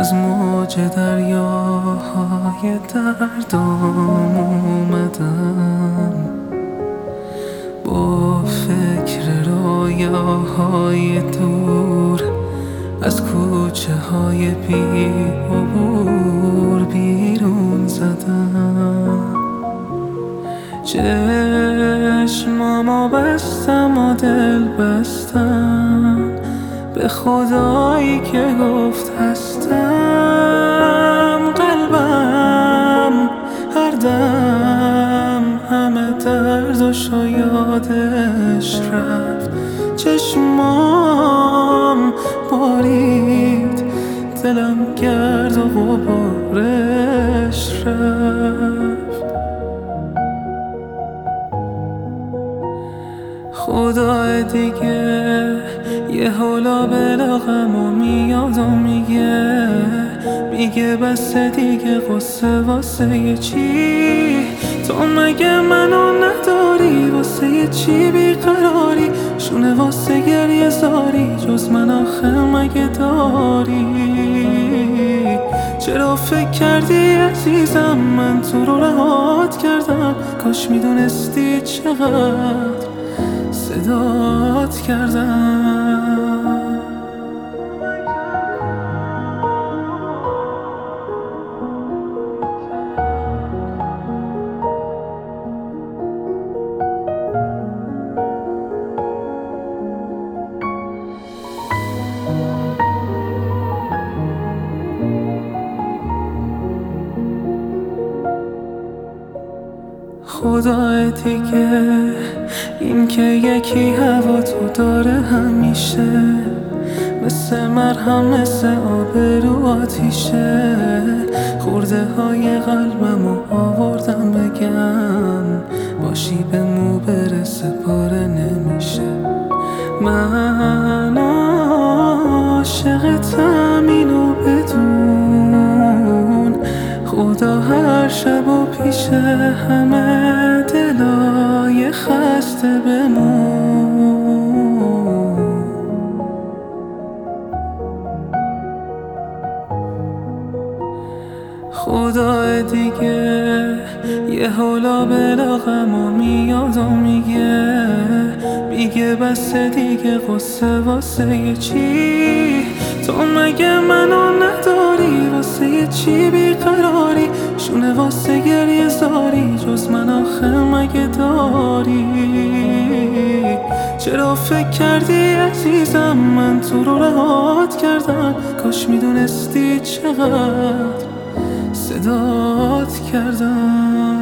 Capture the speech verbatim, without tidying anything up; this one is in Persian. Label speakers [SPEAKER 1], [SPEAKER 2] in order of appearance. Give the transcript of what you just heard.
[SPEAKER 1] از موج دریاهای دردام اومدم، با فکر رویاهای دور از کوچه های بی عبور بیرون زدم. چشمامو بستم و دل بستم به خدایی که گفت هستم. قلبم هر دم همه دردشو یادش رفت، چشمام بارید، دلم گرد و غبارش رفت. خدا دیگه یه حولا بلاغم و میاد و میگه میگه بس دیگه قصه واسه یه چی؟ تو مگه منو نداری؟ واسه یه چی بیقراری؟ شونه واسه گریه زاری؟ جز من آخه مگه داری؟ چرا فکر کردی عزیزم من تو رو رهات کردم؟ کاش میدونستی چقدر صدات کردم. خدا دیگه این که یکی هوا تو داره همیشه، مثل مرهم مثل آب رو آتیشه. خورده های قلبمو آوردم بگم باشی به مو برسه پاره نمیشه. من عاشقتم اینو بدون، خدا هر شب و پیش همه دلای خسته بمون. خدا دیگه یه حولا بلاغم و میاد و میگه میگه بس دیگه قصه واسه یه چی؟ تو مگه منو نداری؟ واسه یه چی بیقراری؟ شونه واسه گریه زاری؟ جز من آخه مگه داری؟ چرا فکر کردی عزیزم من تو رو رهات کردم؟ کاش میدونستی چقدر صدات کردم.